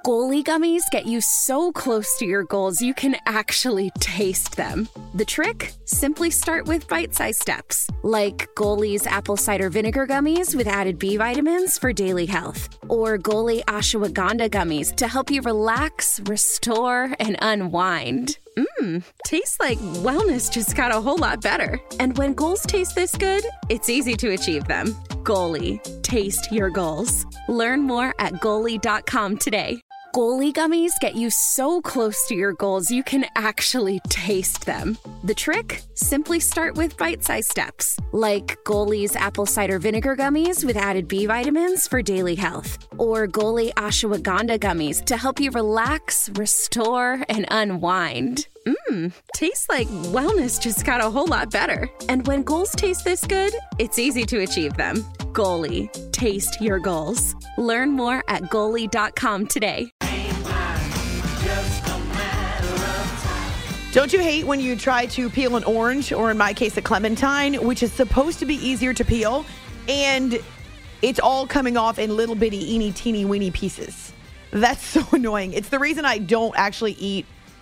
Goalie gummies get you so close to your goals you can actually taste them. The trick? Simply start with bite-sized steps, like Goalie's apple cider vinegar gummies with added B vitamins for daily health, or Goalie ashwagandha gummies to help you relax, restore, and unwind. Tastes like wellness just got a whole lot better. And when goals taste this good, it's easy to achieve them. Goalie, taste your goals. Learn more at Goalie.com today. Goalie gummies get you so close to your goals you can actually taste them. The trick? Simply start with bite-sized steps, like Goalie's apple cider vinegar gummies with added B vitamins for daily health, or Goalie ashwagandha gummies to help you relax, restore, and unwind. Tastes like wellness just got a whole lot better. And when goals taste this good, it's easy to achieve them. Goalie, taste your goals. Learn more at Goalie.com today. Don't you hate when you try to peel an orange, or in my case, a clementine, which is supposed to be easier to peel, and it's all coming off in little bitty, eeny, teeny, weeny pieces? That's so annoying. It's the reason I don't actually eat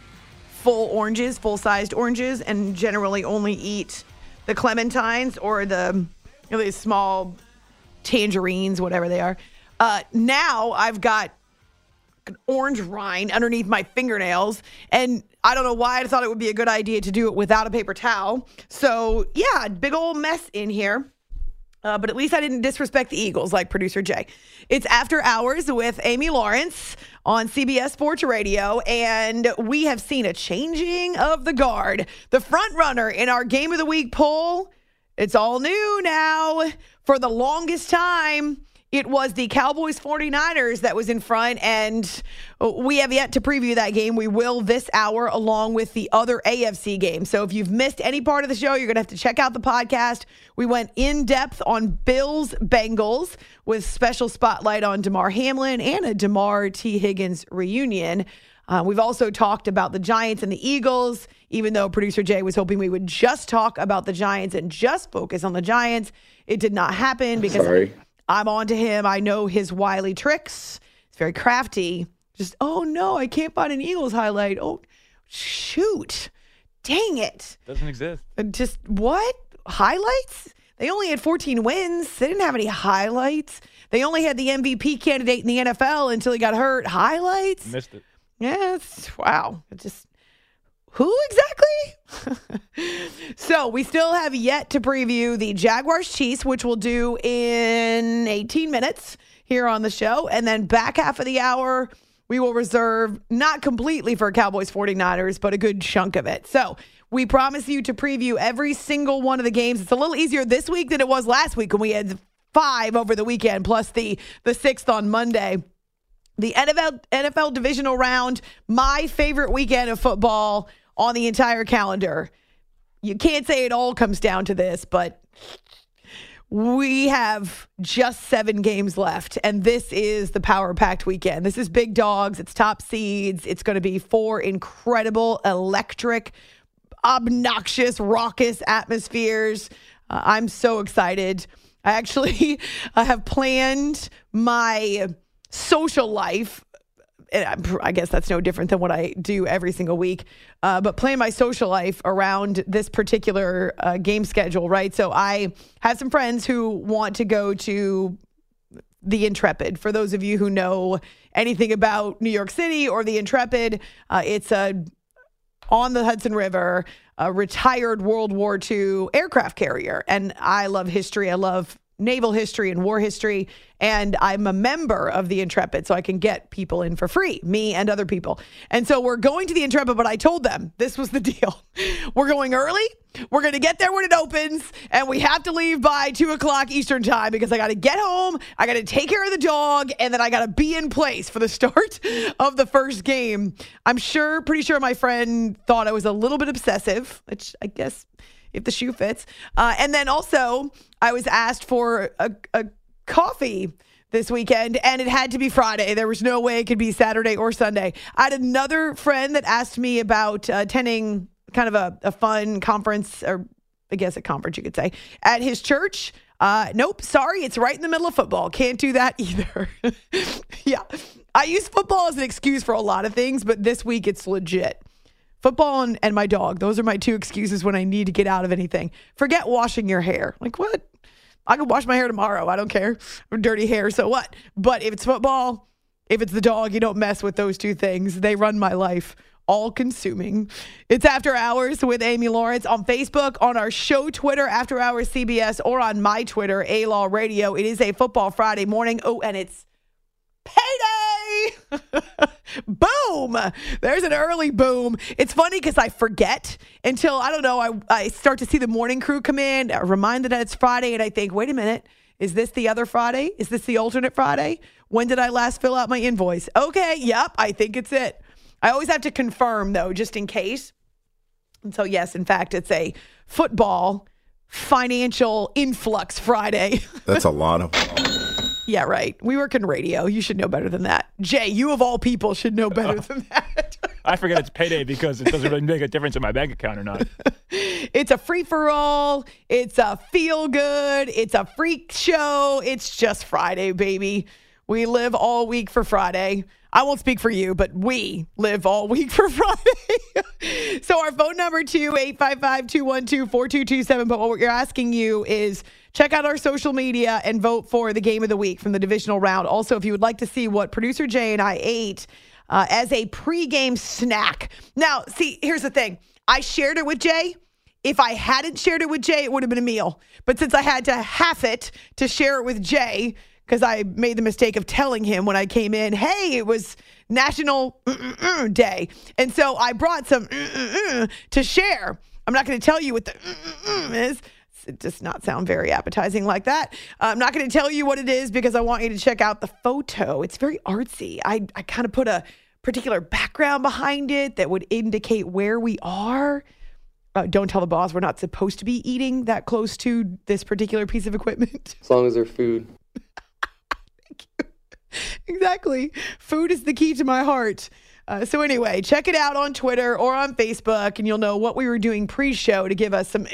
full-sized oranges, and generally only eat the clementines or the small tangerines, whatever they are. Now I've got an orange rind underneath my fingernails, and I don't know why I thought it would be a good idea to do it without a paper towel. So yeah, big old mess in here. But at least I didn't disrespect the Eagles like producer Jay. It's After Hours with Amy Lawrence on CBS Sports Radio, and we have seen a changing of the guard. The front runner in our Game of the Week poll, it's all new now. For the longest time, it was the Cowboys 49ers that was in front, and we have yet to preview that game. We will this hour along with the other AFC games. So if you've missed any part of the show, you're going to have to check out the podcast. We went in depth on Bills Bengals with special spotlight on Damar Hamlin and a Damar T. Higgins reunion. We've also talked about the Giants and the Eagles, even though producer Jay was hoping we would just talk about the Giants and just focus on the Giants. It did not happen because I'm on to him. I know his wily tricks. It's very crafty. Just, oh no, I can't find an Eagles highlight. Oh, shoot. Dang it. Doesn't exist. Just what? Highlights? They only had 14 wins. They didn't have any highlights. They only had the MVP candidate in the NFL until he got hurt. Highlights? Missed it. Yes. Wow. Just who exactly? So we still have yet to preview the Jaguars Chiefs, which we'll do in 18 minutes here on the show. And then back half of the hour, we will reserve not completely for Cowboys 49ers, but a good chunk of it. So we promise you to preview every single one of the games. It's a little easier this week than it was last week when we had 5 over the weekend, plus the 6th on Monday. The NFL divisional round, my favorite weekend of football on the entire calendar. You can't say it all comes down to this, but we have just 7 games left, and this is the power-packed weekend. This is big dogs. It's top seeds. It's going to be 4 incredible, electric, obnoxious, raucous atmospheres. I'm so excited. I actually have planned my social life. I guess that's no different than what I do every single week, but plan my social life around this particular game schedule, right? So I have some friends who want to go to the Intrepid. For those of you who know anything about New York City or the Intrepid, it's on the Hudson River, a retired World War II aircraft carrier. And I love history. I love naval history and war history, and I'm a member of the Intrepid, so I can get people in for free, me and other people. And so we're going to the Intrepid, but I told them this was the deal. We're going early. We're going to get there when it opens, and we have to leave by 2 o'clock Eastern time because I got to get home, I got to take care of the dog, and then I got to be in place for the start of the first game. I'm pretty sure my friend thought I was a little bit obsessive, which I guess if the shoe fits. And then also, I was asked for a coffee this weekend, and it had to be Friday. There was no way it could be Saturday or Sunday. I had another friend that asked me about attending kind of a fun conference, or I guess a conference you could say, at his church. Nope, sorry, it's right in the middle of football. Can't do that either. Yeah. I use football as an excuse for a lot of things, but this week it's legit. Football and my dog. Those are my two excuses when I need to get out of anything. Forget washing your hair. Like, what? I can wash my hair tomorrow. I don't care. Dirty hair, so what? But if it's football, if it's the dog, you don't mess with those two things. They run my life. All consuming. It's After Hours with Amy Lawrence on Facebook, on our show Twitter, After Hours CBS, or on my Twitter, A-Law Radio. It is a football Friday morning. Oh, and it's payday! Boom! There's an early boom. It's funny because I forget until, I don't know, I start to see the morning crew come in, reminded that it's Friday, and I think, wait a minute, is this the other Friday? Is this the alternate Friday? When did I last fill out my invoice? Okay, yep, I think it's it. I always have to confirm, though, just in case. And so, yes, in fact, it's a football financial influx Friday. That's a lot of... Yeah, right. We work in radio. You should know better than that. Jay, you of all people should know better than that. I forget it's payday because it doesn't really make a difference in my bank account or not. It's a free-for-all. It's a feel-good. It's a freak show. It's just Friday, baby. We live all week for Friday. I won't speak for you, but we live all week for Friday. So our phone number, 855-212-4227. But what we're asking you is check out our social media and vote for the game of the week from the divisional round. Also, if you would like to see what producer Jay and I ate as a pregame snack. Now, see, here's the thing. I shared it with Jay. If I hadn't shared it with Jay, it would have been a meal. But since I had to half it to share it with Jay, because I made the mistake of telling him when I came in, hey, it was National Day. And so I brought some to share. I'm not going to tell you what the is. It does not sound very appetizing like that. I'm not going to tell you what it is because I want you to check out the photo. It's very artsy. I kind of put a particular background behind it that would indicate where we are. Don't tell the boss we're not supposed to be eating that close to this particular piece of equipment. As long as they're food. Exactly. Food is the key to my heart. So anyway, check it out on Twitter or on Facebook, and you'll know what we were doing pre-show to give us some...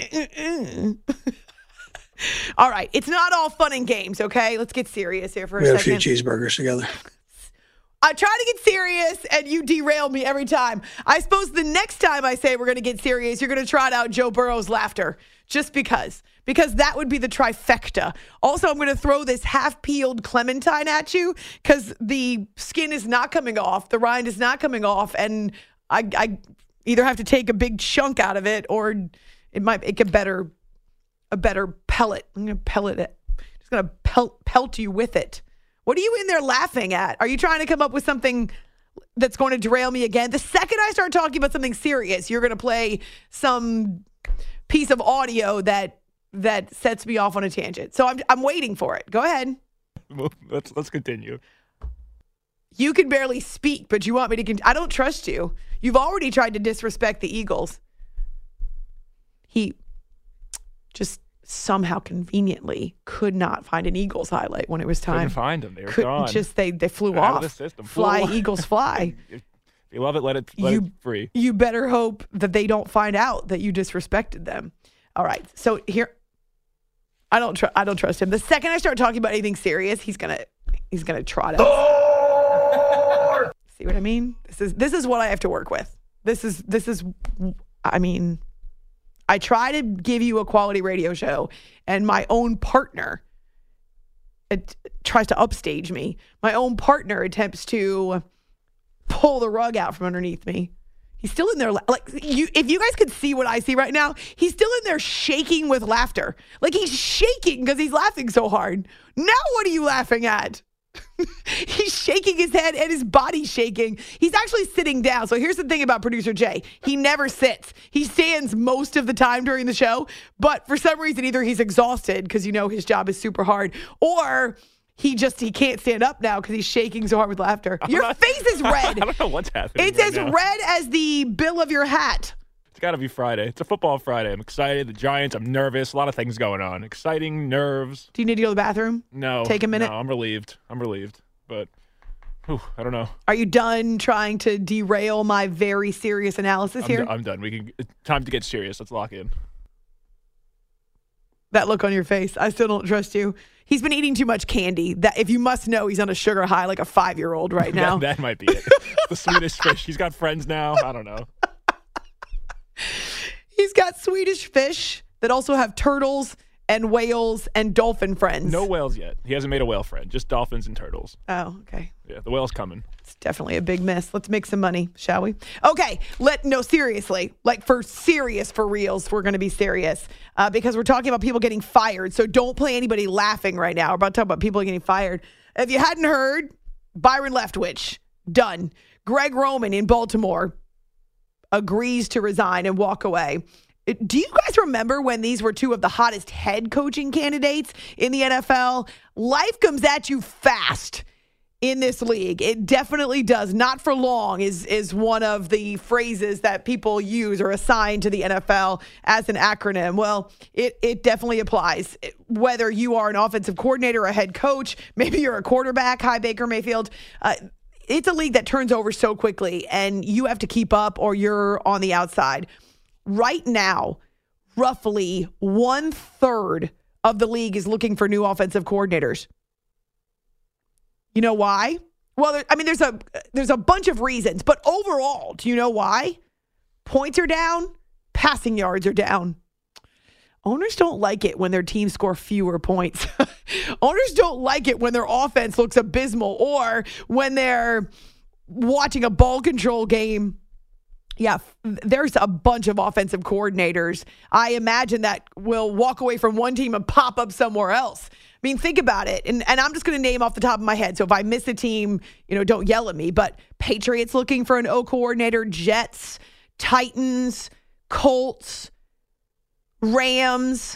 All right. It's not all fun and games, okay? Let's get serious here for a second. We had a few cheeseburgers together. I try to get serious, and you derail me every time. I suppose the next time I say we're going to get serious, you're going to trot out Joe Burrow's laughter, just because that would be the trifecta. Also, I'm going to throw this half-peeled clementine at you because the skin is not coming off, the rind is not coming off, and I either have to take a big chunk out of it or it might make a better pellet. I'm going to pellet it. Just going to pelt you with it. What are you in there laughing at? Are you trying to come up with something that's going to derail me again? The second I start talking about something serious, you're going to play some piece of audio that sets me off on a tangent. So I'm waiting for it. Go ahead. Well, let's continue. You can barely speak, but you want me to I don't trust you. You've already tried to disrespect the Eagles. He just somehow conveniently could not find an Eagles highlight when it was time. Couldn't find them. They were gone. Just they flew out off. of the system. Fly, Eagles fly. If you love it, let it free. You better hope that they don't find out that you disrespected them. All right. So here, I don't trust him. The second I start talking about anything serious, he's gonna trot out. See what I mean? This is what I have to work with. This is. I mean, I try to give you a quality radio show, and my own partner tries to upstage me. My own partner attempts to pull the rug out from underneath me. He's still in there. Like if you guys could see what I see right now, he's still in there shaking with laughter. Like he's shaking because he's laughing so hard. Now what are you laughing at? He's shaking his head and his body's shaking. He's actually sitting down. So here's the thing about producer Jay. He never sits. He stands most of the time during the show. But for some reason, either he's exhausted because his job is super hard, or he can't stand up now because he's shaking so hard with laughter. Your face is red. I don't know what's happening. It's as red as the bill of your hat. It's got to be Friday. It's a football Friday. I'm excited. The Giants. I'm nervous. A lot of things going on. Exciting, nerves. Do you need to go to the bathroom? No. Take a minute? No, I'm relieved. But I don't know. Are you done trying to derail my very serious analysis here? I'm done. Time to get serious. Let's lock in. That look on your face. I still don't trust you. He's been eating too much candy. That if you must know, he's on a sugar high like a 5-year-old right now. that might be it. The Swedish fish. He's got friends now. I don't know. He's got Swedish fish that also have turtles and whales and dolphin friends. No whales yet. He hasn't made a whale friend. Just dolphins and turtles. Oh, okay. Yeah, the whale's coming. It's definitely a big miss. Let's make some money, shall we? Okay. Seriously. Like for reals, we're going to be serious because we're talking about people getting fired. So don't play anybody laughing right now. We're about to talk about people getting fired. If you hadn't heard, Byron Leftwich, done. Greg Roman in Baltimore agrees to resign and walk away. Do you guys remember when these were two of the hottest head coaching candidates in the NFL? Life comes at you fast in this league. It definitely does. Not for long is one of the phrases that people use or assign to the NFL as an acronym. Well, it definitely applies. Whether you are an offensive coordinator or a head coach, maybe you're a quarterback, hi Baker Mayfield, it's a league that turns over so quickly and you have to keep up or you're on the outside. Right now, roughly 1/3 of the league is looking for new offensive coordinators. You know why? Well, there's a bunch of reasons, but overall, do you know why? Points are down, passing yards are down. Owners don't like it when their team score fewer points. Owners don't like it when their offense looks abysmal or when they're watching a ball control game. Yeah, there's a bunch of offensive coordinators, I imagine, that will walk away from one team and pop up somewhere else. I mean, think about it. And I'm just going to name off the top of my head. So if I miss a team, don't yell at me. But Patriots looking for an O coordinator, Jets, Titans, Colts, Rams.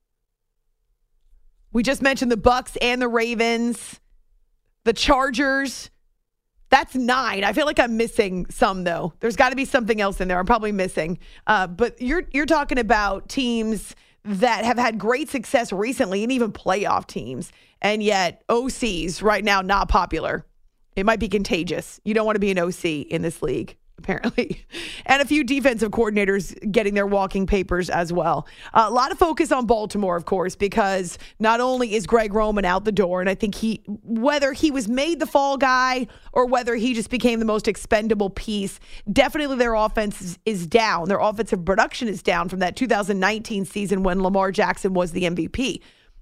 We just mentioned the Bucks and the Ravens, the Chargers. That's 9. I feel like I'm missing some, though. There's got to be something else in there I'm probably missing. But you're talking about teams that have had great success recently and even playoff teams. And yet OCs right now not popular. It might be contagious. You don't want to be an OC in this league, apparently. And a few defensive coordinators getting their walking papers as well. A lot of focus on Baltimore, of course, because not only is Greg Roman out the door, and I think whether he was made the fall guy or whether he just became the most expendable piece, definitely their offense is down. Their offensive production is down from that 2019 season when Lamar Jackson was the MVP.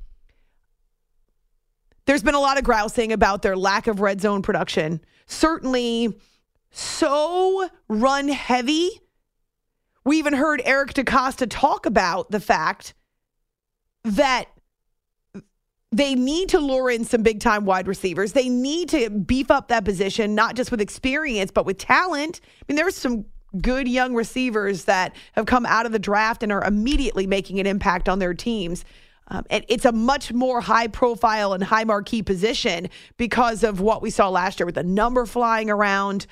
There's been a lot of grousing about their lack of red zone production. Certainly so run heavy. We even heard Eric DeCosta talk about the fact that they need to lure in some big time wide receivers. They need to beef up that position, not just with experience, but with talent. I mean, there's some good young receivers that have come out of the draft and are immediately making an impact on their teams. And it's a much more high profile and high marquee position because of what we saw last year with the numbers flying around.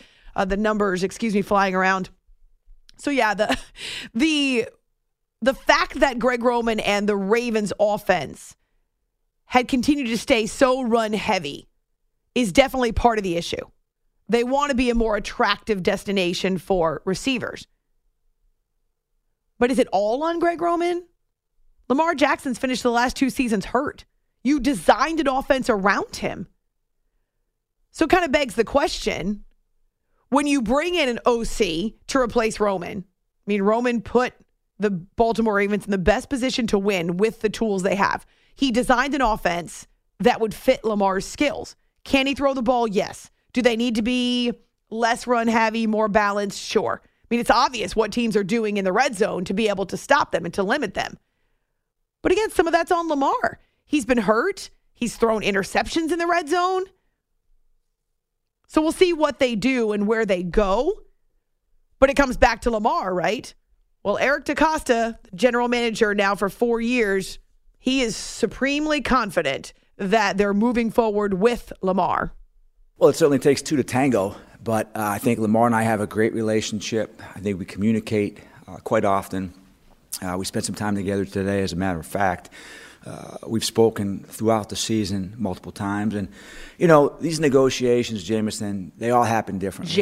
So yeah, the fact that Greg Roman and the Ravens offense had continued to stay so run heavy is definitely part of the issue. They want to be a more attractive destination for receivers. But is it all on Greg Roman? Lamar Jackson's finished the last 2 seasons hurt. You designed an offense around him. So it kind of begs the question, when you bring in an OC to replace Roman, Roman put the Baltimore Ravens in the best position to win with the tools they have. He designed an offense that would fit Lamar's skills. Can he throw the ball? Yes. Do they need to be less run heavy, more balanced? Sure. It's obvious what teams are doing in the red zone to be able to stop them and to limit them. But again, some of that's on Lamar. He's been hurt. He's thrown interceptions in the red zone. So we'll see what they do and where they go. But it comes back to Lamar, right? Well, Eric DeCosta, general manager now for 4 years, he is supremely confident that they're moving forward with Lamar. Well, it certainly takes 2 to tango, but I think Lamar and I have a great relationship. I think we communicate quite often. We spent some time together today, as a matter of fact. We've spoken throughout the season multiple times. And, these negotiations, Jameson, they all happen differently.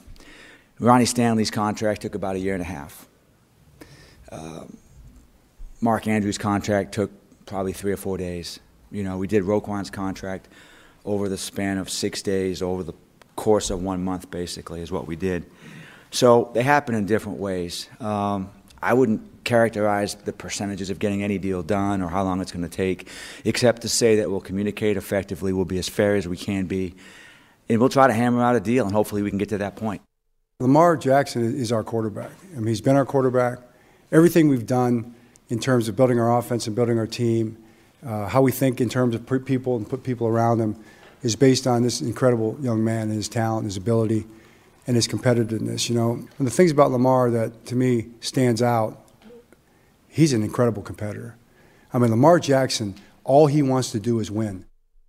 Ronnie Stanley's contract took about 1.5 years. Mark Andrews' contract took probably 3 or 4 days. We did Roquan's contract over the span of 6 days, over the course of 1 month, basically, is what we did. So they happen in different ways. I wouldn't characterize the percentages of getting any deal done or how long it's going to take, except to say that we'll communicate effectively, we'll be as fair as we can be, and we'll try to hammer out a deal, and hopefully we can get to that point. Lamar Jackson is our quarterback. I mean, he's been our quarterback. Everything we've done in terms of building our offense and building our team, how we think in terms of people and put people around him, is based on this incredible young man and his talent, his ability, and his competitiveness. And the things about Lamar that, to me, stands out, he's an incredible competitor. I mean, Lamar Jackson, all he wants to do is win.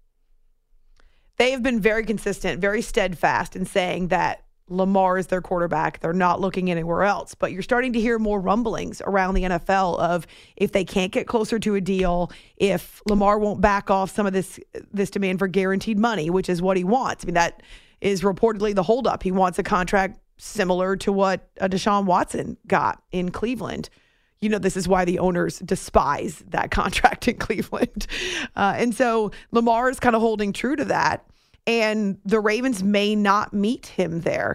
They have been very consistent, very steadfast in saying that Lamar is their quarterback. They're not looking anywhere else. But you're starting to hear more rumblings around the NFL of if they can't get closer to a deal, if Lamar won't back off some of this demand for guaranteed money, which is what he wants. I mean, that is reportedly the holdup. He wants a contract similar to what Deshaun Watson got in Cleveland. This is why the owners despise that contract in Cleveland. And so Lamar is kind of holding true to that. And the Ravens may not meet him there.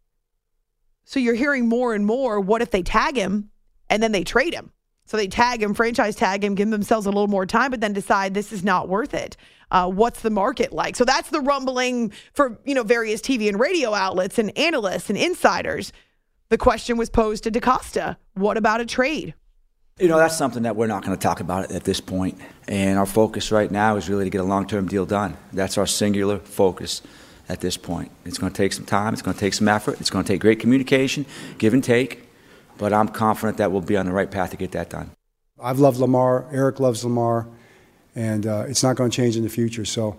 So you're hearing more and more, what if they tag him and then they trade him? So they tag him, franchise tag him, give themselves a little more time, but then decide this is not worth it. What's the market like? So that's the rumbling for, various TV and radio outlets and analysts and insiders. The question was posed to DaCosta. What about a trade? That's something that we're not going to talk about at this point. And our focus right now is really to get a long-term deal done. That's our singular focus at this point. It's going to take some time. It's going to take some effort. It's going to take great communication, give and take. But I'm confident that we'll be on the right path to get that done. I've loved Lamar. Eric loves Lamar. And it's not going to change in the future. So,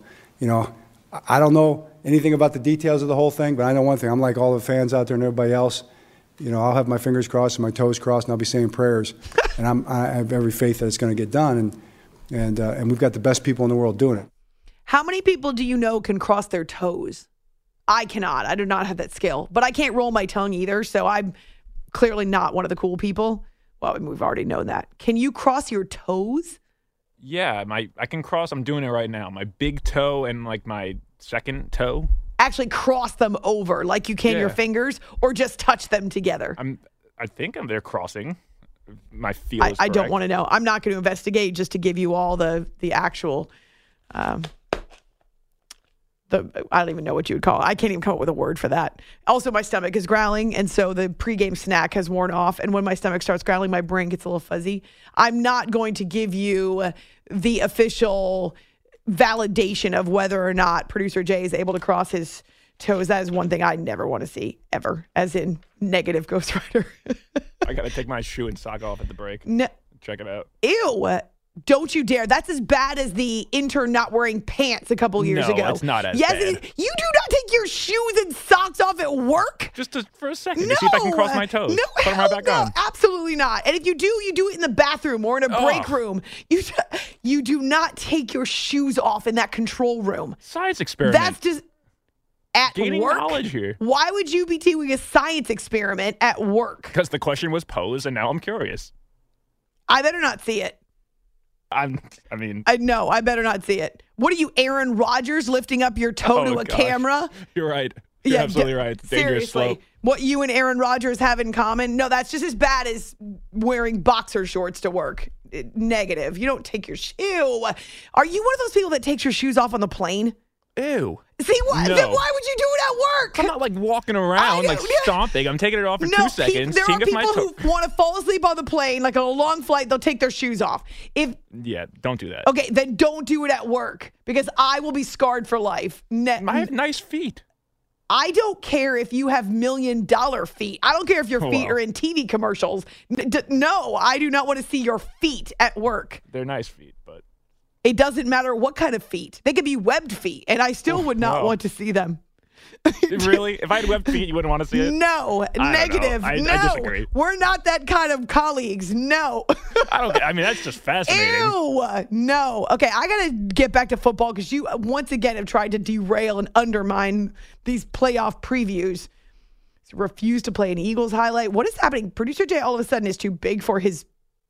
I don't know anything about the details of the whole thing, but I know one thing. I'm like all the fans out there and everybody else. I'll have my fingers crossed and my toes crossed, and I'll be saying prayers. And I have every faith that it's going to get done. And we've got the best people in the world doing it. How many people do you know can cross their toes? I cannot. I do not have that skill. But I can't roll my tongue either, so I'm clearly not one of the cool people. Well, we've already known that. Can you cross your toes? Yeah, I can cross. I'm doing it right now. My big toe and my second toe. Actually cross them over like you can your fingers, or just touch them together? I think they're crossing. My feel is I don't want to know. I'm not going to investigate just to give you all the actual I don't even know what you would call it. I can't even come up with a word for that. Also, my stomach is growling, and so the pregame snack has worn off. And when my stomach starts growling, my brain gets a little fuzzy. I'm not going to give you the official validation of whether or not producer Jay is able to cross his toes. That is one thing I never want to see, ever, as in negative Ghost Rider. I got to take my shoe and sock off at the break. No. Check it out. Ew. Don't you dare. That's as bad as the intern not wearing pants a couple years ago. No, it's not as bad. Yes, you do not take your shoes and socks off at work? Just for a second to see if I can cross my toes. No, put them right back on. Absolutely not. And if you do, you do it in the bathroom or in a break room. You do not take your shoes off in that control room. Science experiment. That's just at gaining work. Knowledge here. Why would you be doing a science experiment at work? Because the question was posed, and now I'm curious. I better not see it. I better not see it. What are you, Aaron Rodgers, lifting up your toe to a camera? You're right. You're absolutely right. It's dangerous seriously. What you and Aaron Rodgers have in common? No, that's just as bad as wearing boxer shorts to work. Negative. You don't take your shoe. Are you one of those people that takes your shoes off on the plane? Ew. See, what? No. Then why would you do it at work? I'm not walking around stomping. I'm taking it off for 2 seconds. There are seeing if people who want to fall asleep on the plane, like on a long flight, they'll take their shoes off. Yeah, don't do that. Okay, then don't do it at work because I will be scarred for life. I have nice feet. I don't care if you have $1 million feet. I don't care if your feet are in TV commercials. No, I do not want to see your feet at work. They're nice feet, but it doesn't matter what kind of feet. They could be webbed feet, and I still would not want to see them. Really? If I had webbed feet, you wouldn't want to see it? No. Negative. I no. disagree. We're not that kind of colleagues. No. That's just fascinating. Ew. No. Okay, I got to get back to football because you, once again, have tried to derail and undermine these playoff previews. Refused to play an Eagles highlight. What is happening? Producer Jay all of a sudden is too big for his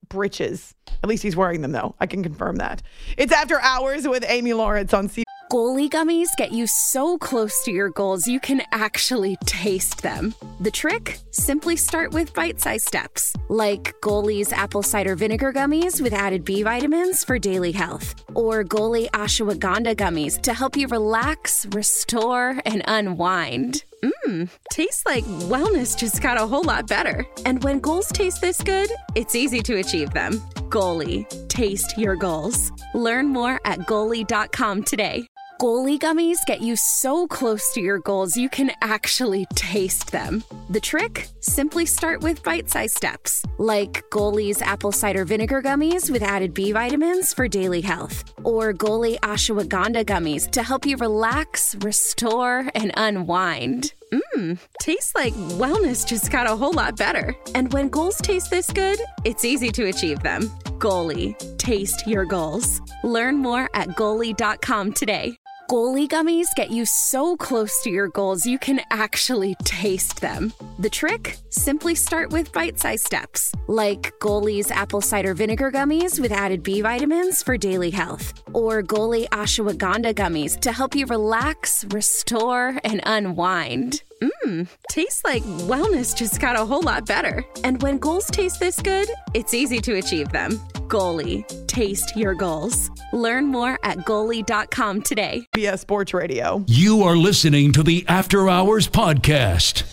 britches. At least he's wearing them, though. I can confirm that. It's After Hours with Amy Lawrence on C. Goalie gummies get you so close to your goals you can actually taste them. The trick? Simply start with bite-sized steps, like Goalie's apple cider vinegar gummies with added B vitamins for daily health, or Goalie ashwagandha gummies to help you relax, restore, and unwind. Tastes like wellness just got a whole lot better. And when goals taste this good, it's easy to achieve them. Goalie, taste your goals. Learn more at Goalie.com today. Goalie gummies get you so close to your goals you can actually taste them. The trick? Simply start with bite-sized steps, like Goalie's apple cider vinegar gummies with added B vitamins for daily health, or Goalie ashwagandha gummies to help you relax, restore, and unwind. Tastes like wellness just got a whole lot better. And when goals taste this good, it's easy to achieve them. Goalie, taste your goals. Learn more at Goalie.com today. Goalie gummies get you so close to your goals you can actually taste them. The trick? Simply start with bite-sized steps, like Goalie's apple cider vinegar gummies with added B vitamins for daily health, or Goalie ashwagandha gummies to help you relax, restore, and unwind. Tastes like wellness just got a whole lot better. And when goals taste this good, it's easy to achieve them. Goalie, taste your goals. Learn more at Goalie.com today. CBS Sports Radio. You are listening to the After Hours Podcast.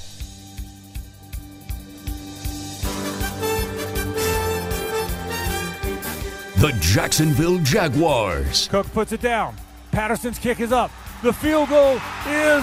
The Jacksonville Jaguars. Cook puts it down. Patterson's kick is up. The field goal is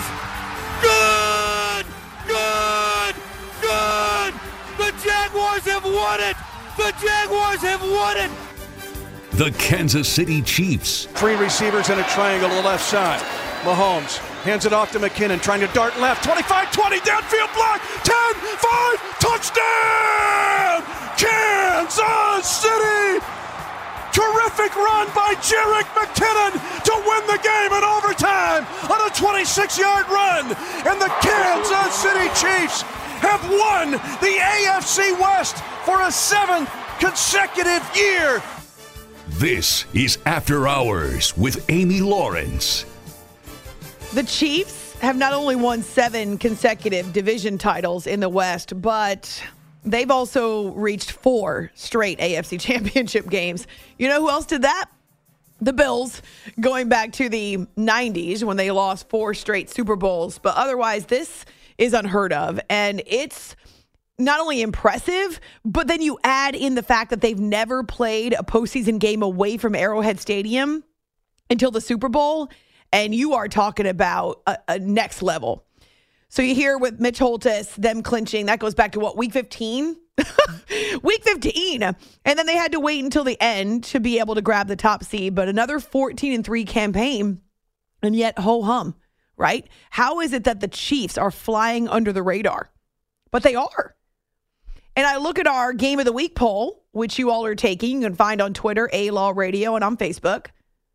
good! Good! Good! The Jaguars have won it! The Jaguars have won it! The Kansas City Chiefs. Three receivers in a triangle to the left side. Mahomes hands it off to McKinnon, trying to dart left. 25-20, downfield block. 10-5, touchdown! Kansas City! Terrific run by Jerick McKinnon to win the game in overtime on a 26-yard run. And the Kansas City Chiefs have won the AFC West for a 7th consecutive year. This is After Hours with Amy Lawrence. The Chiefs have not only won 7 consecutive division titles in the West, but they've also reached 4 straight AFC championship games. You know who else did that? The Bills, going back to the 90s when they lost 4 straight Super Bowls. But otherwise, this is unheard of. And it's not only impressive, but then you add in the fact that they've never played a postseason game away from Arrowhead Stadium until the Super Bowl. And you are talking about a next level. So you hear with Mitch Holthus, them clinching, that goes back to what, week 15? Week 15. And then they had to wait until the end to be able to grab the top seed. But another 14-3 campaign, and yet ho-hum, right? How is it that the Chiefs are flying under the radar? But they are. And I look at our Game of the Week poll, which you all are taking. You can find on Twitter, A-Law Radio, and on Facebook.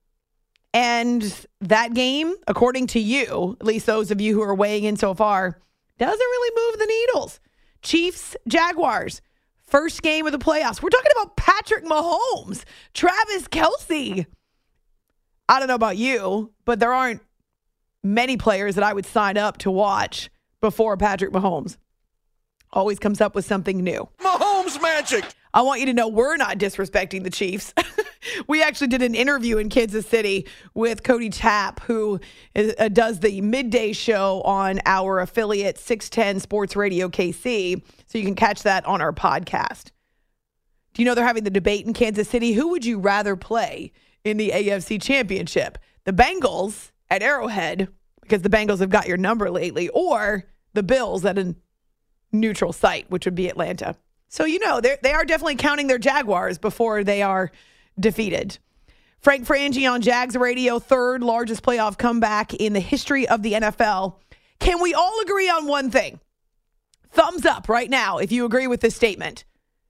And that game, according to you, at least those of you who are weighing in so far, doesn't really move the needles. Chiefs, Jaguars, first game of the playoffs. We're talking about Patrick Mahomes, Travis Kelce. I don't know about you, but there aren't many players that I would sign up to watch before Patrick Mahomes. Always comes up with something new. Mahomes magic. I want you to know we're not disrespecting the Chiefs. We actually did an interview in Kansas City with Cody Tapp, who does the midday show on our affiliate 610 Sports Radio KC. So you can catch that on our podcast. Do you know they're having the debate in Kansas City? Who would you rather play in the AFC Championship? The Bengals at Arrowhead, because the Bengals have got your number lately, or the Bills at a neutral site, which would be Atlanta. So, you know, they are definitely counting their Jaguars before they are defeated. Frank Frangie on Jags Radio, third largest playoff comeback in the history of the NFL. Can we all agree on one thing? Thumbs up right now if you agree with this statement.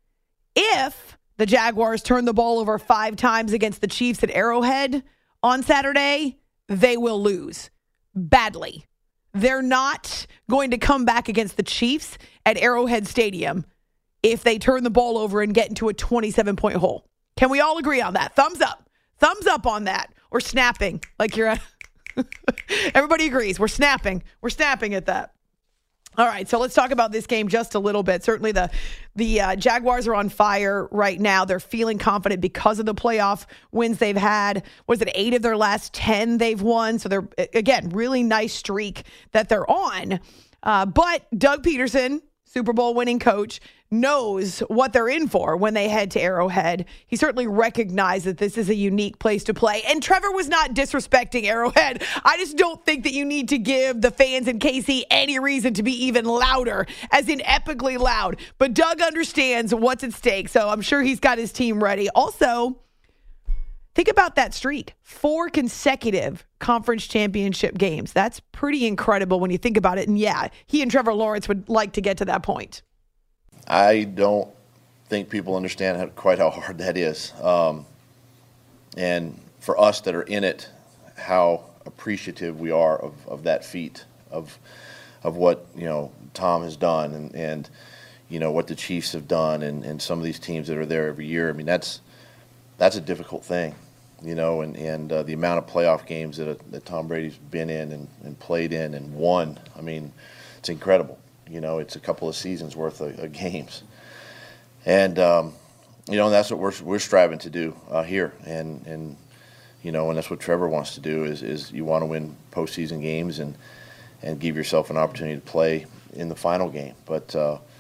If the Jaguars turn the ball over 5 times against the Chiefs at Arrowhead on Saturday, they will lose badly. They're not going to come back against the Chiefs at Arrowhead Stadium if they turn the ball over and get into a 27-point hole. Can we all agree on that? Thumbs up. Thumbs up on that. Or snapping, like you're at. Everybody agrees. We're snapping. We're snapping at that. All right, so let's talk about this game just a little bit. Certainly the Jaguars are on fire right now. They're feeling confident because of the playoff wins they've had. Was it 8 of their last 10 they've won? So they're, again, really nice streak that they're on. But Doug Peterson, Super Bowl winning coach, knows what they're in for when they head to Arrowhead. He certainly recognized that this is a unique place to play. And Trevor was not disrespecting Arrowhead. I just don't think that you need to give the fans in KC any reason to be even louder, as in epically loud. But Doug understands what's at stake, so I'm sure he's got his team ready. Also, think about that streak. 4 consecutive conference championship games. That's pretty incredible when you think about it. And yeah, he and Trevor Lawrence would like to get to that point. I don't think people understand quite how hard that is. And for us that are in it, how appreciative we are of that feat, of what, Tom has done and what the Chiefs have done and some of these teams that are there every year. I mean, that's a difficult thing, and the amount of playoff games that Tom Brady's been in and played in and won. I mean, it's incredible. It's a couple of seasons worth of games, and that's what we're striving to do here, and that's what Trevor wants to do is you want to win postseason games and give yourself an opportunity to play in the final game. But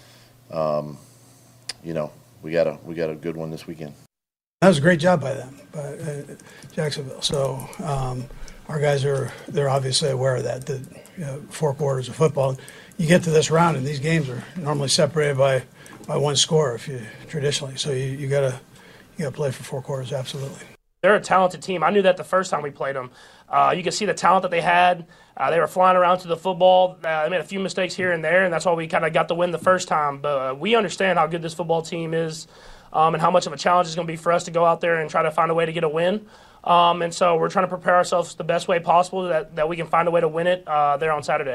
we got a good one this weekend. That was a great job by them, by Jacksonville. So our guys they're obviously aware of that. 4 quarters of football. You get to this round, and these games are normally separated by one score traditionally. So you gotta play for 4 quarters, absolutely. They're a talented team. I knew that the first time we played them. You could see the talent that they had. They were flying around to the football. They made a few mistakes here and there, and that's why we kind of got the win the first time. But we understand how good this football team is and how much of a challenge it's going to be for us to go out there and try to find a way to get a win. And so we're trying to prepare ourselves the best way possible that we can find a way to win it there on Saturday.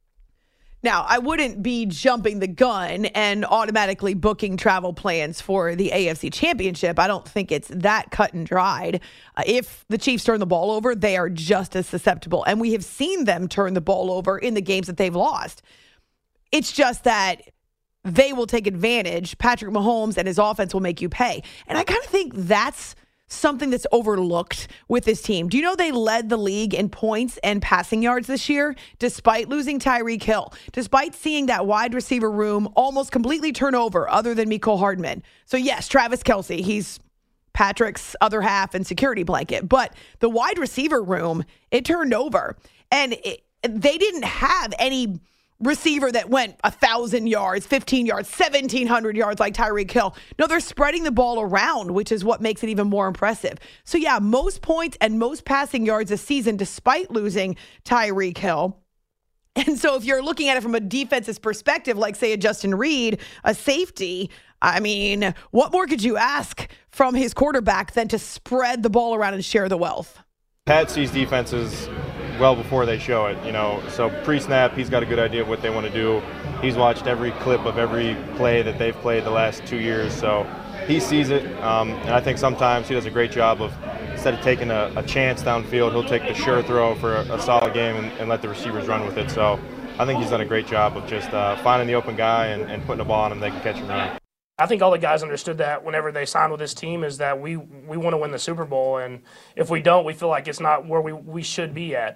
Now, I wouldn't be jumping the gun and automatically booking travel plans for the AFC Championship. I don't think it's that cut and dried. If the Chiefs turn the ball over, they are just as susceptible. And we have seen them turn the ball over in the games that they've lost. It's just that they will take advantage. Patrick Mahomes and his offense will make you pay. And I kind of think that's something that's overlooked with this team. Do you know they led the league in points and passing yards this year, despite losing Tyreek Hill, despite seeing that wide receiver room almost completely turn over other than Mecole Hardman? So yes, Travis Kelce, he's Patrick's other half and security blanket, but the wide receiver room, it turned over. And they didn't have any receiver that went 1,000 yards, 15 yards, 1,700 yards like Tyreek Hill. No, they're spreading the ball around, which is what makes it even more impressive. So yeah, most points and most passing yards this season despite losing Tyreek Hill. And so if you're looking at it from a defense's perspective, like say a Justin Reed, a safety, I mean, what more could you ask from his quarterback than to spread the ball around and share the wealth? Pat sees defenses well before they show it, So pre-snap, he's got a good idea of what they want to do. He's watched every clip of every play that they've played the last 2 years, so he sees it. And I think sometimes he does a great job of, instead of taking a chance downfield, he'll take the sure throw for a solid game and let the receivers run with it. So I think he's done a great job of just finding the open guy and putting the ball on him they can catch and run. I think all the guys understood that whenever they signed with this team is that we want to win the Super Bowl, and if we don't, we feel like it's not where we should be at.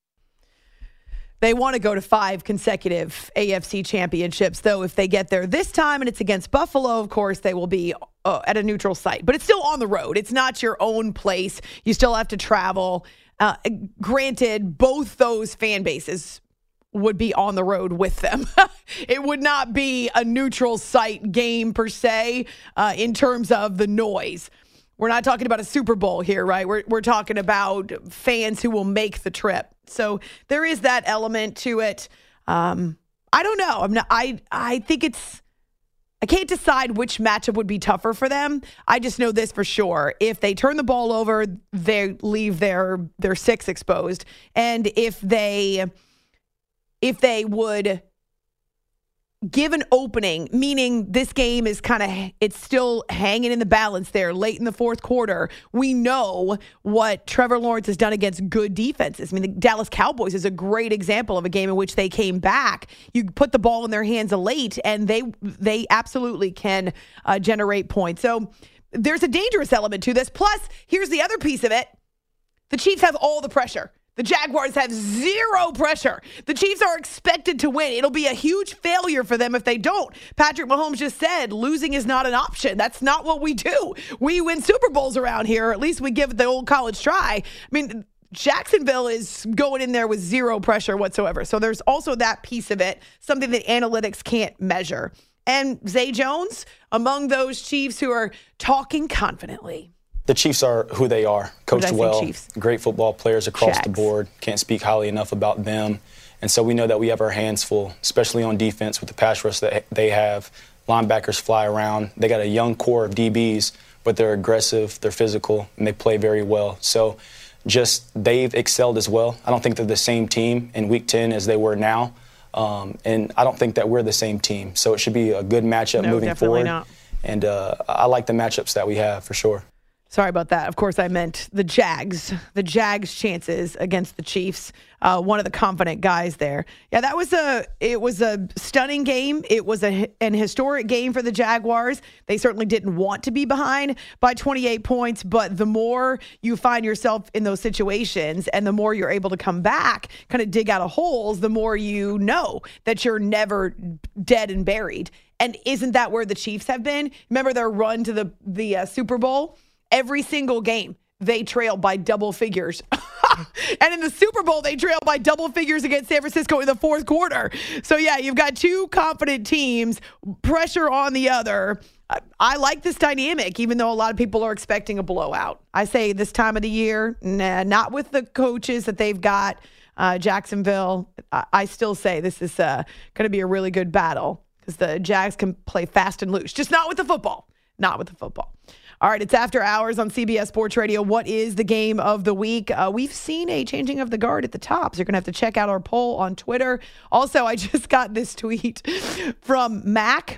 They want to go to 5 consecutive AFC championships, though if they get there this time and it's against Buffalo, of course, they will be at a neutral site. But it's still on the road. It's not your own place. You still have to travel. Granted, both those fan bases would be on the road with them. It would not be a neutral site game per se in terms of the noise. We're not talking about a Super Bowl here, right? We're talking about fans who will make the trip. So there is that element to it. I don't know. I think I can't decide which matchup would be tougher for them. I just know this for sure. If they turn the ball over, they leave their 6 exposed. And if they would give an opening, meaning this game is it's still hanging in the balance there late in the fourth quarter. We know what Trevor Lawrence has done against good defenses. I mean, the Dallas Cowboys is a great example of a game in which they came back. You put the ball in their hands late, and they absolutely can generate points. So there's a dangerous element to this. Plus, here's the other piece of it. The Chiefs have all the pressure. The Jaguars have zero pressure. The Chiefs are expected to win. It'll be a huge failure for them if they don't. Patrick Mahomes just said losing is not an option. That's not what we do. We win Super Bowls around here, or at least we give it the old college try. I mean, Jacksonville is going in there with zero pressure whatsoever. So there's also that piece of it, something that analytics can't measure. And Zay Jones, among those Chiefs who are talking confidently. The Chiefs are who they are, coached well, great football players across the board. Can't speak highly enough about them. And so we know that we have our hands full, especially on defense with the pass rush that they have. Linebackers fly around. They got a young core of DBs, but they're aggressive, they're physical, and they play very well. So just they've excelled as well. I don't think they're the same team in Week 10 as they were now. And I don't think that we're the same team. So it should be a good matchup moving forward. Not. And I like the matchups that we have for sure. Sorry about that. Of course, I meant the Jags. The Jags' chances against the Chiefs. One of the confident guys there. Yeah, it was a stunning game. It was an historic game for the Jaguars. They certainly didn't want to be behind by 28 points, but the more you find yourself in those situations and the more you're able to come back, kind of dig out of holes, the more you know that you're never dead and buried. And isn't that where the Chiefs have been? Remember their run to the Super Bowl? Every single game, they trail by double figures. And in the Super Bowl, they trail by double figures against San Francisco in the fourth quarter. So, yeah, you've got two confident teams, pressure on the other. I like this dynamic, even though a lot of people are expecting a blowout. I say this time of the year, not with the coaches that they've got, Jacksonville. I still say this is going to be a really good battle because the Jags can play fast and loose, just not with the football. Not with the football. All right, it's After Hours on CBS Sports Radio. What is the game of the week? We've seen a changing of the guard at the top, so you're going to have to check out our poll on Twitter. Also, I just got this tweet from Mac.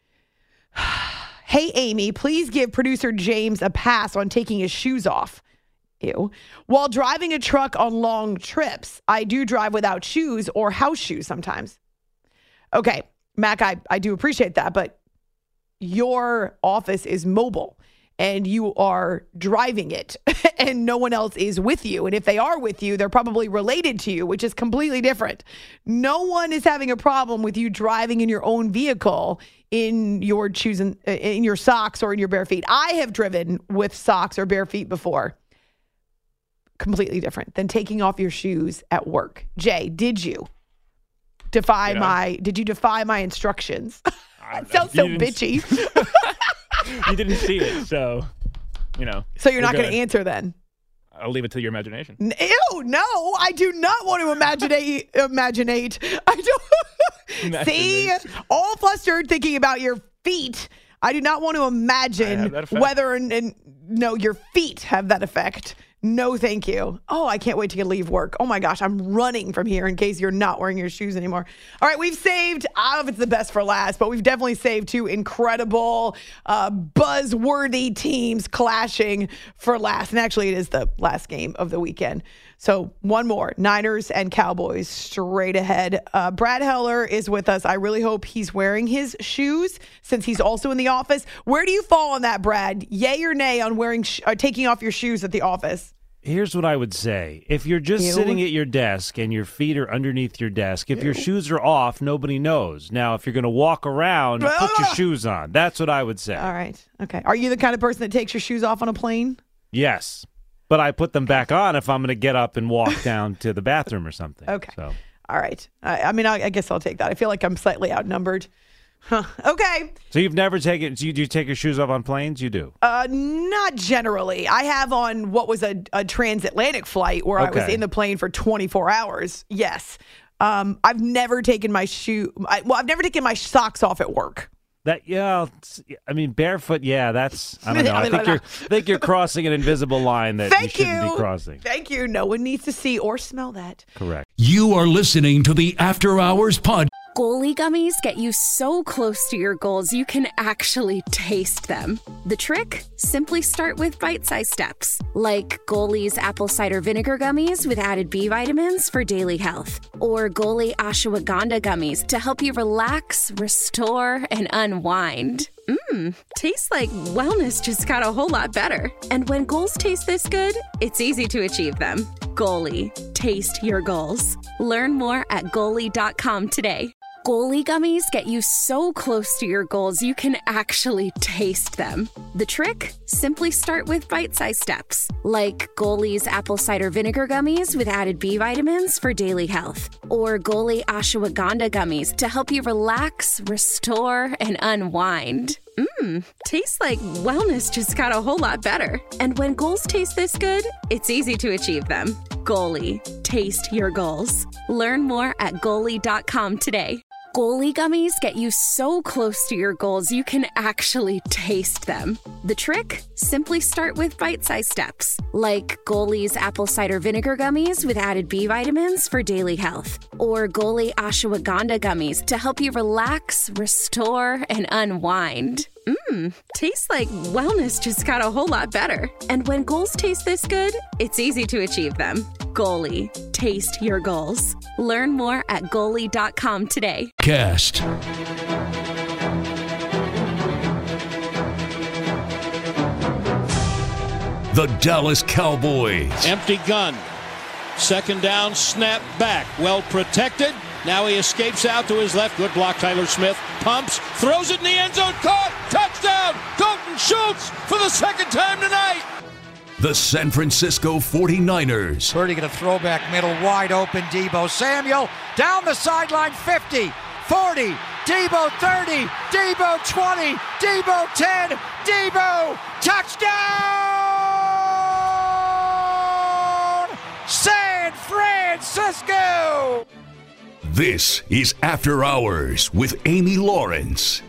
Hey, Amy, please give producer James a pass on taking his shoes off. Ew. While driving a truck on long trips, I do drive without shoes or house shoes sometimes. Okay, Mac, I do appreciate that, but your office is mobile. And you are driving it and no one else is with you. And if they are with you, they're probably related to you, which is completely different. No one is having a problem with you driving in your own vehicle in your shoes, in your socks or in your bare feet. I have driven with socks or bare feet before. Completely different than taking off your shoes at work. Jay, did you defy my instructions? That sounds so bitchy. You didn't see it, so, So you're not going to answer then? I'll leave it to your imagination. Ew, no, I do not want to imaginate. I don't. See, all flustered thinking about your feet. I do not want to imagine whether no, your feet have that effect. No, thank you. Oh, I can't wait to leave work. Oh my gosh, I'm running from here in case you're not wearing your shoes anymore. All right, we've saved, I don't know if it's the best for last, but we've definitely saved two incredible, buzzworthy teams clashing for last. And actually, it is the last game of the weekend. So one more, Niners and Cowboys straight ahead. Brad Heller is with us. I really hope he's wearing his shoes since he's also in the office. Where do you fall on that, Brad? Yay or nay on wearing taking off your shoes at the office? Here's what I would say. If you're just sitting at your desk and your feet are underneath your desk, if your shoes are off, nobody knows. Now, if you're going to walk around, put your shoes on. That's what I would say. All right. Okay. Are you the kind of person that takes your shoes off on a plane? Yes. But I put them back on if I'm going to get up and walk down to the bathroom or something. Okay. So. All right. I guess I'll take that. I feel like I'm slightly outnumbered. Huh. Okay. So you've never taken, do you take your shoes off on planes? You do? Not generally. I have on what was a transatlantic flight where I was in the plane for 24 hours. Yes. I've never taken my I've never taken my socks off at work. Barefoot, that's, I don't know. I think you're crossing an invisible line that you shouldn't be crossing. Thank you. No one needs to see or smell that. Correct. You are listening to the After Hours Podcast. Goalie gummies get you so close to your goals you can actually taste them. The trick? Simply start with bite-sized steps, like Goalie's apple cider vinegar gummies with added B vitamins for daily health, or Goalie ashwagandha gummies to help you relax, restore, and unwind. Tastes like wellness just got a whole lot better. And when goals taste this good, it's easy to achieve them. Goalie, taste your goals. Learn more at Goalie.com today. Goalie gummies get you so close to your goals you can actually taste them. The trick? Simply start with bite-sized steps, like Goalie's apple cider vinegar gummies with added B vitamins for daily health, or Goalie ashwagandha gummies to help you relax, restore, and unwind. Tastes like wellness just got a whole lot better. And when goals taste this good, it's easy to achieve them. Goalie, taste your goals. Learn more at Goalie.com today. Goalie gummies get you so close to your goals you can actually taste them. The trick? Simply start with bite-sized steps, like Goalie's apple cider vinegar gummies with added B vitamins for daily health, or Goalie ashwagandha gummies to help you relax, restore, and unwind. Tastes like wellness just got a whole lot better. And when goals taste this good, it's easy to achieve them. Goalie, taste your goals. Learn more at Goalie.com today. Cast. The Dallas Cowboys. Empty gun. Second down, snap back. Well protected. Now he escapes out to his left. Good block, Tyler Smith. Pumps, throws it in the end zone. Caught. Touchdown. Dalton Schultz for the second time tonight. The San Francisco 49ers. Purdy going to throw back middle, wide open. Deebo Samuel down the sideline, 50, 40, Deebo 30, Deebo 20, Deebo 10, Deebo touchdown! San Francisco! This is After Hours with Amy Lawrence.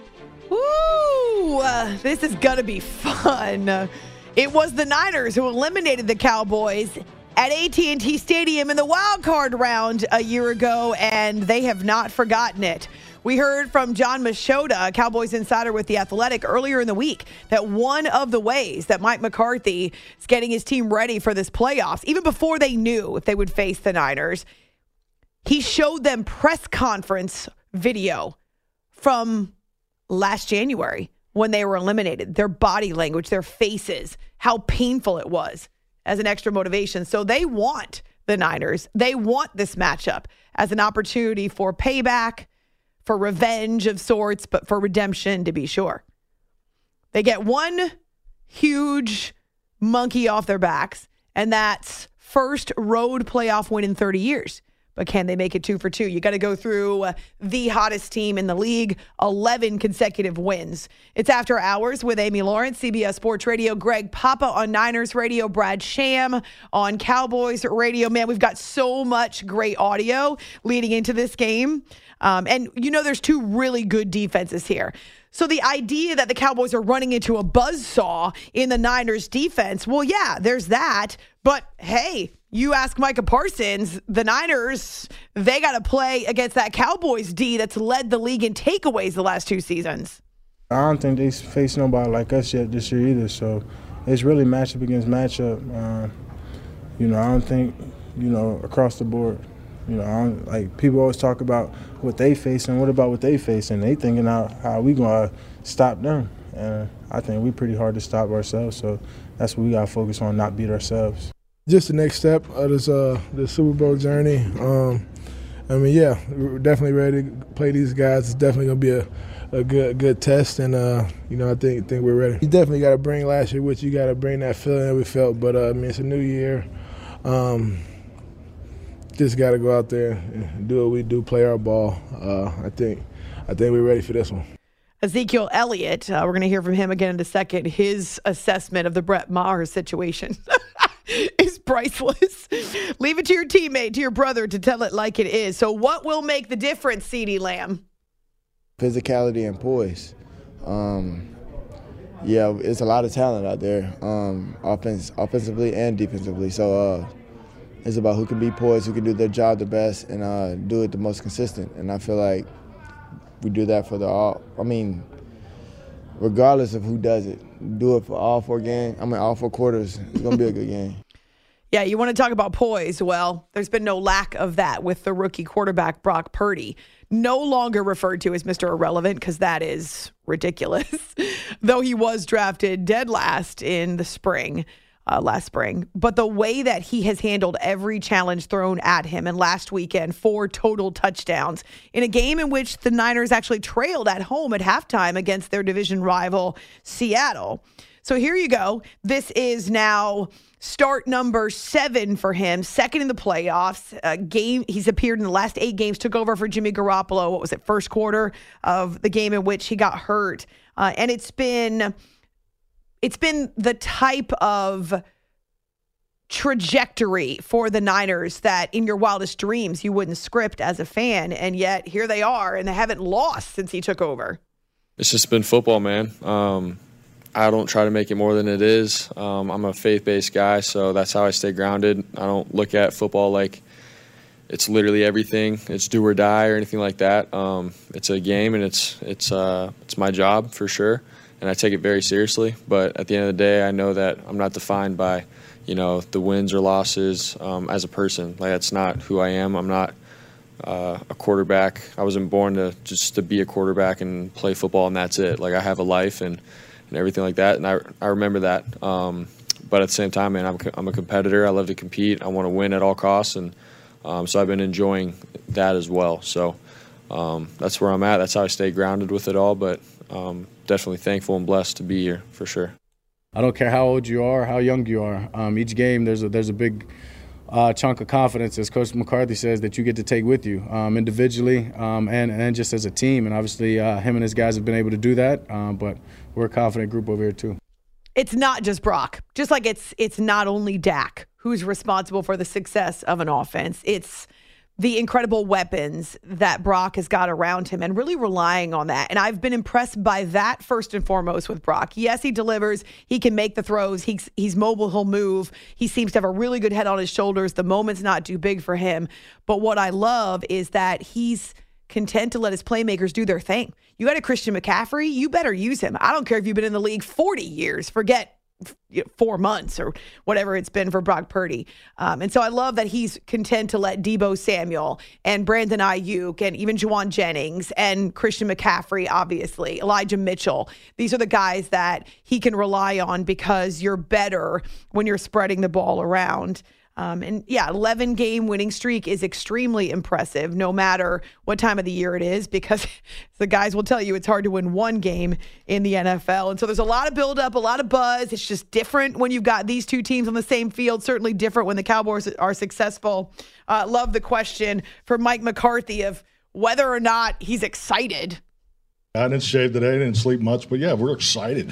Woo! This is going to be fun. It was the Niners who eliminated the Cowboys at AT&T Stadium in the wild card round a year ago, and they have not forgotten it. We heard from John Machota, Cowboys insider with The Athletic, earlier in the week that one of the ways that Mike McCarthy is getting his team ready for this playoffs, even before they knew if they would face the Niners, he showed them press conference video from last January when they were eliminated, their body language, their faces, how painful it was as an extra motivation. So they want the Niners. They want this matchup as an opportunity for payback, for revenge of sorts, but for redemption to be sure. They get one huge monkey off their backs, and that's first road playoff win in 30 years. But can they make it 2 for 2? You got to go through the hottest team in the league, 11 consecutive wins. It's After Hours with Amy Lawrence, CBS Sports Radio, Greg Papa on Niners Radio, Brad Sham on Cowboys Radio. Man, we've got so much great audio leading into this game. And, you know, there's two really good defenses here. So the idea that the Cowboys are running into a buzzsaw in the Niners defense, well, yeah, there's that. But, hey, you ask Micah Parsons, the Niners, they got to play against that Cowboys D that's led the league in takeaways the last 2 seasons. I don't think they face nobody like us yet this year either. So it's really matchup against matchup. I don't think, across the board. People always talk about what they face and what about what they face, and they thinking how we going to stop them. And I think we're pretty hard to stop ourselves, so that's what we got to focus on, not beat ourselves. Just the next step of this Super Bowl journey. We're definitely ready to play these guys. It's definitely going to be a good test, and I think we're ready. You definitely got to bring last year with you. You got to bring that feeling that we felt, but it's a new year. Just got to go out there and do what we do, play our ball. I think we're ready for this one. Ezekiel Elliott, we're going to hear from him again in a second. His assessment of the Brett Maher situation is priceless. Leave it to your teammate, to your brother, to tell it like it is. So what will make the difference, CeeDee Lamb? Physicality and poise. It's a lot of talent out there, offensively and defensively. So, It's about who can be poised, who can do their job the best, and do it the most consistent. And I feel like we do that for regardless of who does it, do it for all 4 quarters. It's going to be a good game. Yeah, you want to talk about poise. Well, there's been no lack of that with the rookie quarterback, Brock Purdy. No longer referred to as Mr. Irrelevant because that is ridiculous, though he was drafted dead last in the spring. Last spring. But the way that he has handled every challenge thrown at him, and last weekend, 4 total touchdowns in a game in which the Niners actually trailed at home at halftime against their division rival, Seattle. So here you go. This is now start number 7 for him, second in the playoffs. He's appeared in the last 8 games, took over for Jimmy Garoppolo. What was it, first quarter of the game in which he got hurt. And it's been the type of trajectory for the Niners that in your wildest dreams you wouldn't script as a fan, and yet here they are, and they haven't lost since he took over. It's just been football, man. I don't try to make it more than it is. I'm a faith-based guy, so that's how I stay grounded. I don't look at football like it's literally everything. It's do or die or anything like that. It's a game, and it's my job for sure. And I take it very seriously. But at the end of the day, I know that I'm not defined by, the wins or losses as a person. Like, that's not who I am. I'm not a quarterback. I wasn't born to be a quarterback and play football, and that's it. Like, I have a life and everything like that, and I remember that. But at the same time, man, I'm a competitor. I love to compete. I want to win at all costs, and so I've been enjoying that as well. So that's where I'm at. That's how I stay grounded with it all. But definitely thankful and blessed to be here for sure. I don't care how old you are, how young you are. Each game there's a big chunk of confidence, as Coach McCarthy says, that you get to take with you individually and just as a team. And obviously him and his guys have been able to do that, but we're a confident group over here too. It's not just Brock. Just like it's not only Dak who's responsible for the success of an offense. It's the incredible weapons that Brock has got around him and really relying on that. And I've been impressed by that first and foremost with Brock. Yes, he delivers. He can make the throws. He's mobile. He'll move. He seems to have a really good head on his shoulders. The moment's not too big for him. But what I love is that he's content to let his playmakers do their thing. You got a Christian McCaffrey, you better use him. I don't care if you've been in the league 40 years. Forget 4 months or whatever it's been for Brock Purdy. And so I love that he's content to let Deebo Samuel and Brandon Ayuk and even Juwan Jennings and Christian McCaffrey, obviously, Elijah Mitchell. These are the guys that he can rely on because you're better when you're spreading the ball around. 11-game winning streak is extremely impressive no matter what time of the year it is, because the guys will tell you it's hard to win 1 game in the NFL. And so there's a lot of buildup, a lot of buzz. It's just different when you've got these 2 teams on the same field, certainly different when the Cowboys are successful. Love the question for Mike McCarthy of whether or not he's excited. I didn't shave today, I didn't sleep much, but yeah, we're excited.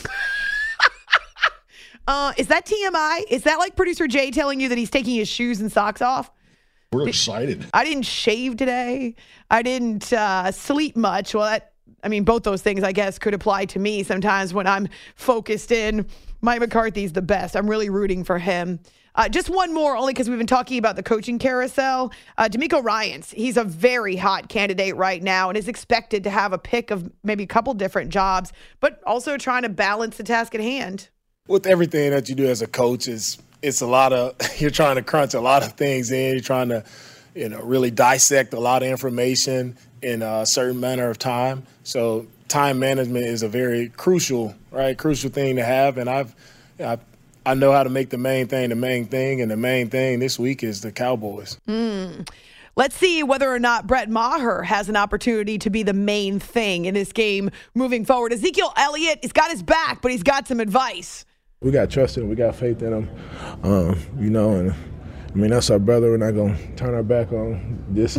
Is that TMI? Is that like producer Jay telling you that he's taking his shoes and socks off? We're excited. I didn't shave today. I didn't sleep much. Well, both those things, I guess, could apply to me sometimes when I'm focused in. Mike McCarthy's the best. I'm really rooting for him. Just one more, only because we've been talking about the coaching carousel. DeMeco Ryans, he's a very hot candidate right now and is expected to have a pick of maybe a couple different jobs, but also trying to balance the task at hand. With everything that you do as a coach, it's a lot of, you're trying to crunch a lot of things in. You're trying to, really dissect a lot of information in a certain manner of time. So time management is a very crucial thing to have. And I know how to make the main thing, and the main thing this week is the Cowboys. Let's see whether or not Brett Maher has an opportunity to be the main thing in this game moving forward. Ezekiel Elliott, he's got his back, but he's got some advice. We got trust in him. We got faith in him. And that's our brother. We're not going to turn our back on this.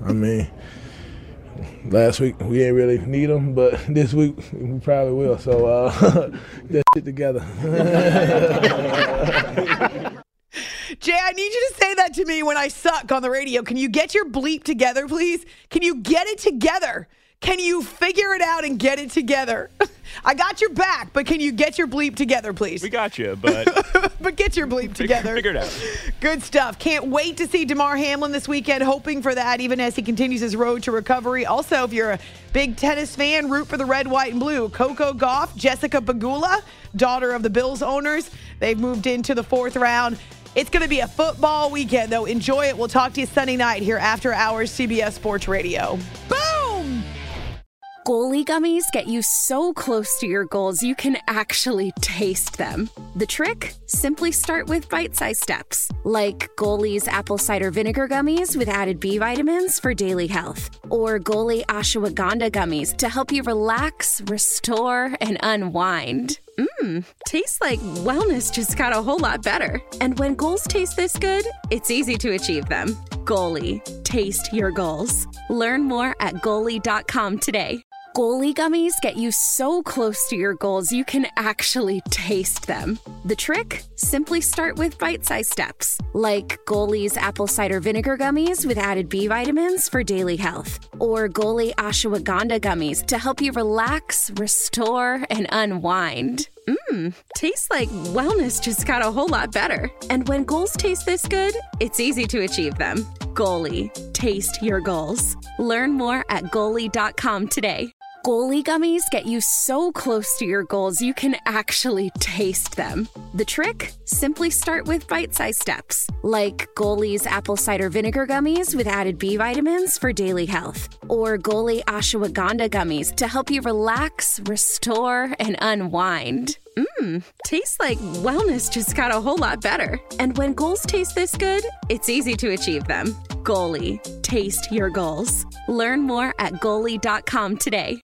Last week we ain't really need him, but this week we probably will. So get shit together. Jay, I need you to say that to me when I suck on the radio. Can you get your bleep together, please? Can you get it together? Can you figure it out and get it together? I got your back, but can you get your bleep together, please? We got you, but... but get your bleep together. Figure it out. Good stuff. Can't wait to see DeMar Hamlin this weekend, hoping for that even as he continues his road to recovery. Also, if you're a big tennis fan, root for the red, white, and blue. Coco Gauff, Jessica Pegula, daughter of the Bills owners. They've moved into the 4th round. It's going to be a football weekend, though. Enjoy it. We'll talk to you Sunday night here after hours, CBS Sports Radio. Boom! Goalie gummies get you so close to your goals you can actually taste them. The trick? Simply start with bite-sized steps, like Goalie's apple cider vinegar gummies with added B vitamins for daily health, or Goalie ashwagandha gummies to help you relax, restore, and unwind. Tastes like wellness just got a whole lot better. And when goals taste this good, it's easy to achieve them. Goalie, taste your goals. Learn more at Goalie.com today. Goalie gummies get you so close to your goals you can actually taste them. The trick? Simply start with bite-sized steps, like Goalie's apple cider vinegar gummies with added B vitamins for daily health, or Goalie ashwagandha gummies to help you relax, restore, and unwind. Tastes like wellness just got a whole lot better. And when goals taste this good, it's easy to achieve them. Goalie, taste your goals. Learn more at Goalie.com today. Goalie gummies get you so close to your goals you can actually taste them. The trick? Simply start with bite-sized steps, like Goalie's apple cider vinegar gummies with added B vitamins for daily health, or Goalie ashwagandha gummies to help you relax, restore, and unwind. Tastes like wellness just got a whole lot better. And when goals taste this good, it's easy to achieve them. Goalie, taste your goals. Learn more at Goalie.com today.